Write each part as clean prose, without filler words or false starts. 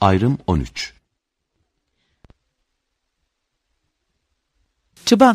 Ayrım 13. Çıban.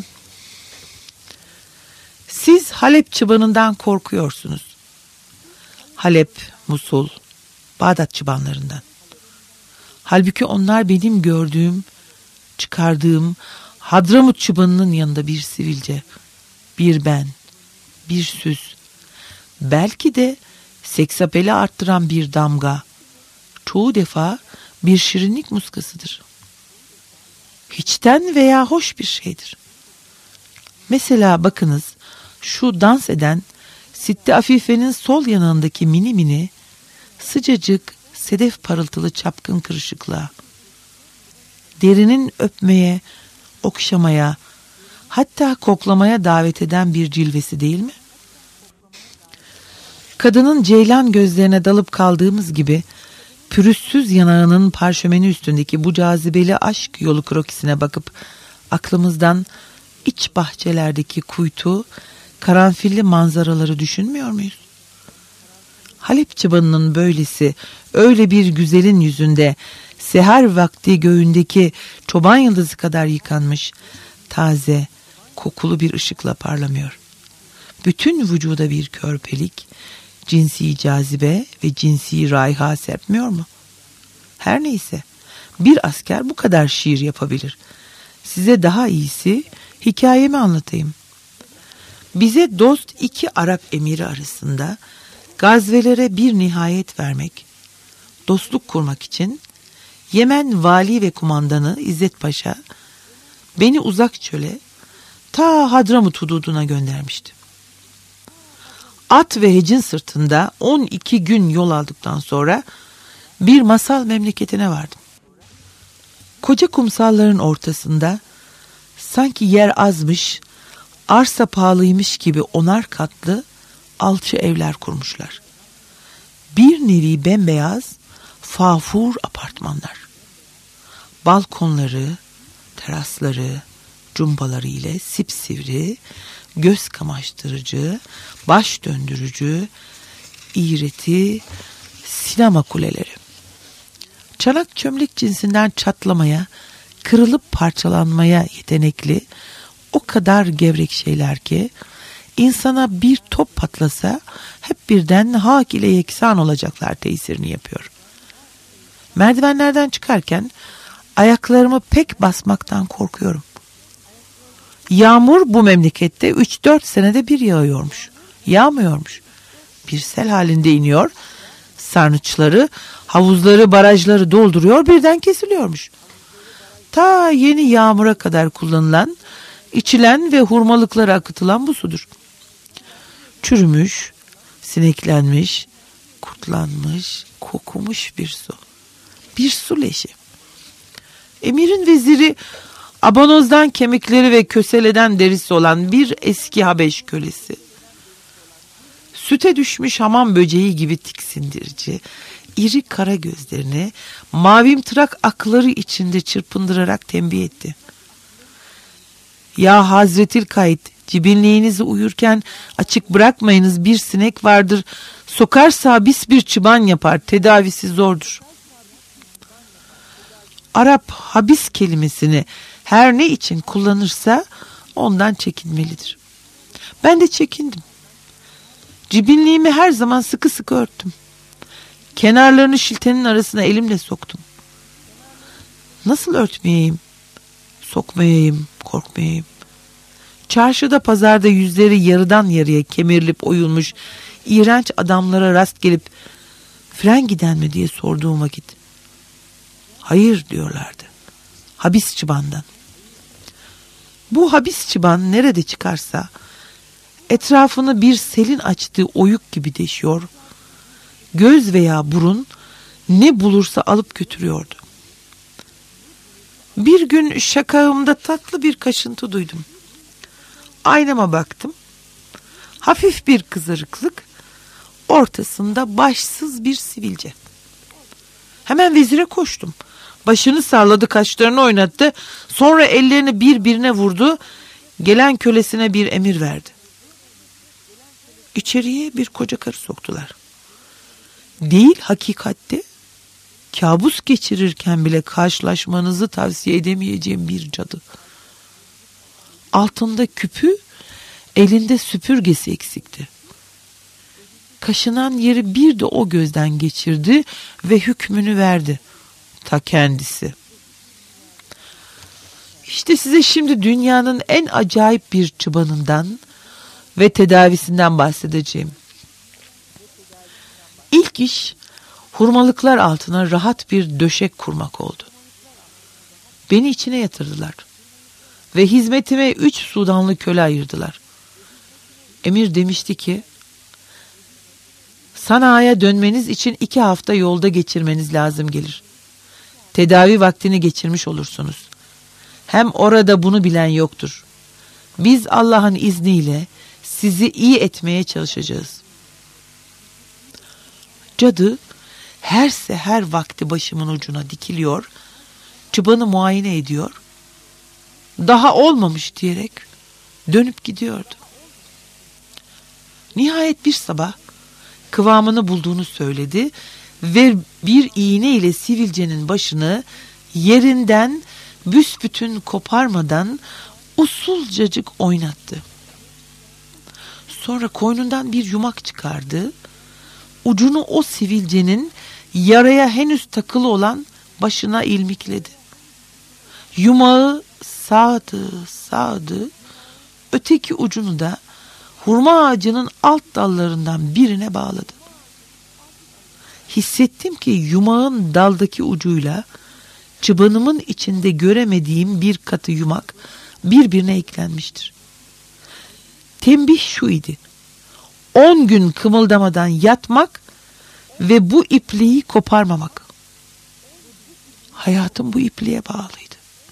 Siz Halep çıbanından korkuyorsunuz. Halep, Musul, Bağdat çıbanlarından. Halbuki onlar benim gördüğüm, çıkardığım Hadramut çıbanının yanında bir sivilce, bir ben, bir süs, belki de seksapeli arttıran bir damga, çoğu defa bir şirinlik muskasıdır. Hiçten veya hoş bir şeydir. Mesela bakınız, şu dans eden Sitte Afife'nin sol yanındaki mini mini, sıcacık, sedef parıltılı çapkın kırışıklığa, derinin öpmeye, okşamaya, hatta koklamaya davet eden bir cilvesi değil mi? Kadının ceylan gözlerine dalıp kaldığımız gibi, pürüzsüz yanağının parşömeni üstündeki bu cazibeli aşk yolu krokisine bakıp, aklımızdan iç bahçelerdeki kuytu, karanfilli manzaraları düşünmüyor muyuz? Halep çıbanının böylesi, öyle bir güzelin yüzünde, seher vakti göğündeki çoban yıldızı kadar yıkanmış, taze, kokulu bir ışıkla parlamıyor. Bütün vücuda bir körpelik, cinsi cazibe ve cinsi raiha serpmiyor mu? Her neyse, bir asker bu kadar şiir yapabilir. Size daha iyisi hikayemi anlatayım. Bize dost iki Arap emiri arasında gazvelere bir nihayet vermek, dostluk kurmak için Yemen vali ve kumandanı İzzet Paşa beni uzak çöle ta Hadramut hududuna göndermişti. At ve hecin sırtında 12 gün yol aldıktan sonra bir masal memleketine vardım. Koca kumsalların ortasında sanki yer azmış, arsa pahalıymış gibi 10'ar katlı alçı evler kurmuşlar. Bir nevi bembeyaz, fafur apartmanlar. Balkonları, terasları, cumbaları ile sipsivri, göz kamaştırıcı, baş döndürücü, iğreti, sinema kuleleri. Çanak çömlek cinsinden çatlamaya, kırılıp parçalanmaya yetenekli, o kadar gevrek şeyler ki, insana bir top patlasa hep birden hak ile yeksan olacaklar tesirini yapıyor. Merdivenlerden çıkarken ayaklarımı pek basmaktan korkuyorum. Yağmur bu memlekette 3-4 senede bir yağıyormuş. Yağmıyormuş. Bir sel halinde iniyor, sarnıçları, havuzları, barajları dolduruyor, birden kesiliyormuş. Ta yeni yağmura kadar kullanılan, içilen ve hurmalıklara akıtılan bu sudur. Çürümüş, sineklenmiş, kurtlanmış, kokumuş bir su. Bir su leşi. Emirin veziri, abanozdan kemikleri ve köseleden derisi olan bir eski Habeş kölesi. Süte düşmüş hamam böceği gibi tiksindirici, iri kara gözlerini mavimtırak akları içinde çırpındırarak tembih etti. Ya Hazretil Kaid, cibinliğinizi uyurken açık bırakmayınız, bir sinek vardır, sokarsa habis bir çıban yapar, tedavisi zordur. Arap habis kelimesini her ne için kullanırsa ondan çekinmelidir. Ben de çekindim. Cibinliğimi her zaman sıkı sıkı örttüm. Kenarlarını şiltenin arasına elimle soktum. Nasıl örtmeyeyim, sokmayayım, korkmayayım? Çarşıda, pazarda yüzleri yarıdan yarıya kemirilip oyulmuş iğrenç adamlara rast gelip fren giden mi diye sorduğum vakit, hayır diyorlardı. Habis çıbandan. Bu habis çıban nerede çıkarsa etrafını bir selin açtığı oyuk gibi deşiyor, göz veya burun ne bulursa alıp götürüyordu. Bir gün şakağımda tatlı bir kaşıntı duydum. Aynama baktım. Hafif bir kızarıklık, ortasında başsız bir sivilce. Hemen vezire koştum. Başını salladı, kaşlarını oynattı. Sonra ellerini birbirine vurdu. Gelen kölesine bir emir verdi. İçeriye bir koca karı soktular. Değil hakikatte, kabus geçirirken bile karşılaşmanızı tavsiye edemeyeceğim bir cadı. Altında küpü, elinde süpürgesi eksikti. Kaşınan yeri bir de o gözden geçirdi ve hükmünü verdi. Ta kendisi. İşte size şimdi dünyanın en acayip bir çıbanından ve tedavisinden bahsedeceğim. İlk iş hurmalıklar altına rahat bir döşek kurmak oldu. Beni içine yatırdılar ve hizmetime 3 Sudanlı köle ayırdılar. Emir demişti ki, Sana'ya dönmeniz için 2 hafta yolda geçirmeniz lazım gelir. Tedavi vaktini geçirmiş olursunuz. Hem orada bunu bilen yoktur. Biz Allah'ın izniyle sizi iyi etmeye çalışacağız. Cadı her seher vakti başımın ucuna dikiliyor, çıbanı muayene ediyor, daha olmamış diyerek dönüp gidiyordu. Nihayet bir sabah kıvamını bulduğunu söyledi ve bir iğne ile sivilcenin başını yerinden büsbütün koparmadan usulcacık oynattı. Sonra koynundan bir yumak çıkardı, ucunu o sivilcenin yaraya henüz takılı olan başına ilmikledi. Yumağı sağdı, öteki ucunu da hurma ağacının alt dallarından birine bağladı. Hissettim ki yumağın daldaki ucuyla çıbanımın içinde göremediğim bir katı yumak birbirine eklenmiştir. Tembih şu idi: 10 gün kımıldamadan yatmak ve bu ipliği koparmamak. Hayatım bu ipliğe bağlıydı.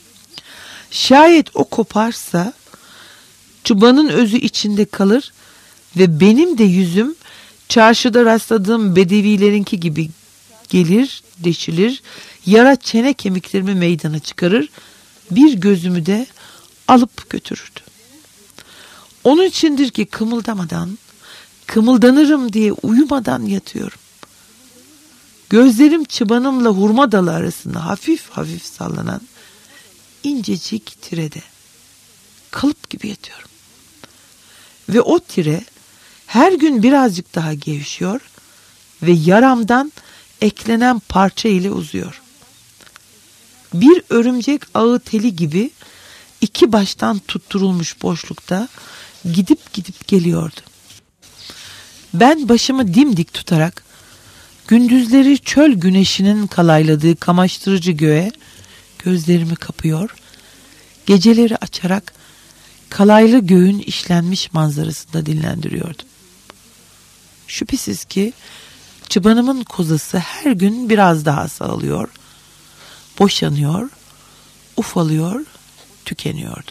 Şayet o koparsa çıbanın özü içinde kalır ve benim de yüzüm çarşıda rastladığım bedevilerinki gibi gelir, deşilir, yara çene kemiklerimi meydana çıkarır, bir gözümü de alıp götürürdü. Onun içindir ki kımıldanırım diye uyumadan yatıyorum. Gözlerim çıbanımla hurma dalı arasında hafif hafif sallanan incecik tirede kalıp gibi yatıyorum. Ve o tire her gün birazcık daha gevşiyor ve yaramdan eklenen parça ile uzuyor. Bir örümcek ağı teli gibi 2 baştan tutturulmuş boşlukta gidip geliyordu. Ben başımı dimdik tutarak gündüzleri çöl güneşinin kalayladığı kamaştırıcı göğe gözlerimi kapıyor, geceleri açarak kalaylı göğün işlenmiş manzarasında dinlendiriyordum. Şüphesiz ki çıbanımın kozası her gün biraz daha sağlıyor, boşanıyor, ufalıyor, tükeniyordu.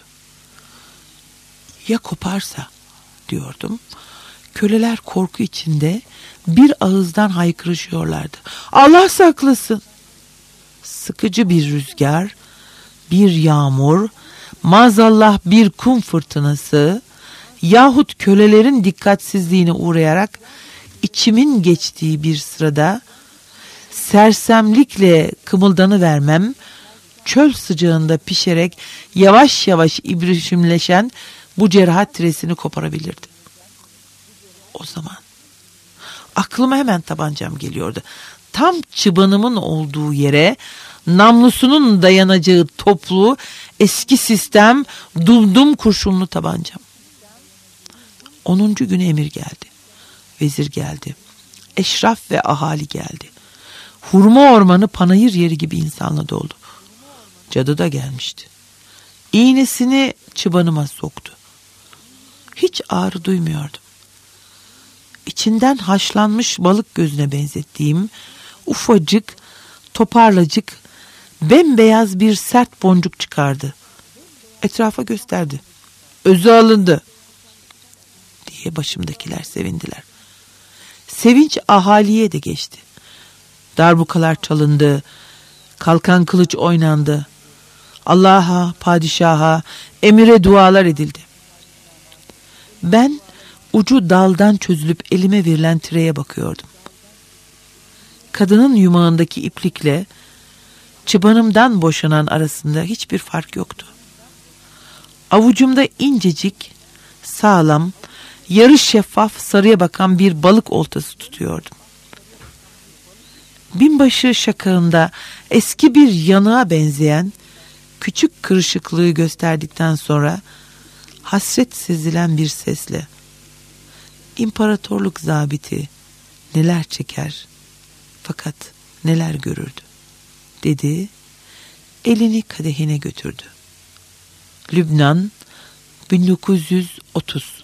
Ya koparsa diyordum. Köleler korku içinde bir ağızdan haykırışıyorlardı. Allah saklasın! Sıkıcı bir rüzgar, bir yağmur, maazallah bir kum fırtınası yahut kölelerin dikkatsizliğine uğrayarak içimin geçtiği bir sırada sersemlikle kımıldanıvermem, çöl sıcağında pişerek yavaş yavaş ibrişimleşen bu cerahat tiresini koparabilirdi. O zaman aklıma hemen tabancam geliyordu. Tam çıbanımın olduğu yere namlusunun dayanacağı toplu, eski sistem dumdum kurşunlu tabancam. 10. günü emir geldi. Vezir geldi. Eşraf ve ahali geldi. Hurma ormanı panayır yeri gibi insanla doldu. Cadı da gelmişti. İğnesini çıbanıma soktu. Hiç ağrı duymuyordum. İçinden haşlanmış balık gözüne benzettiğim ufacık, toparlacık, bembeyaz bir sert boncuk çıkardı. Etrafa gösterdi. Özü alındı diye başımdakiler sevindiler. Sevinç ahaliye de geçti. Darbukalar çalındı, kalkan kılıç oynandı. Allah'a, padişaha, emire dualar edildi. Ben ucu daldan çözülüp elime verilen tireye bakıyordum. kadının yumağındaki iplikle çıbanımdan boşanan arasında hiçbir fark yoktu. Avucumda incecik, sağlam, yarı şeffaf sarıya bakan bir balık oltası tutuyordum. Binbaşı şakağında eski bir yanığa benzeyen küçük kırışıklığı gösterdikten sonra hasret sezilen bir sesle "İmparatorluk zabiti neler çeker fakat neler görürdü" dedi, elini kadehine götürdü. Lübnan 1930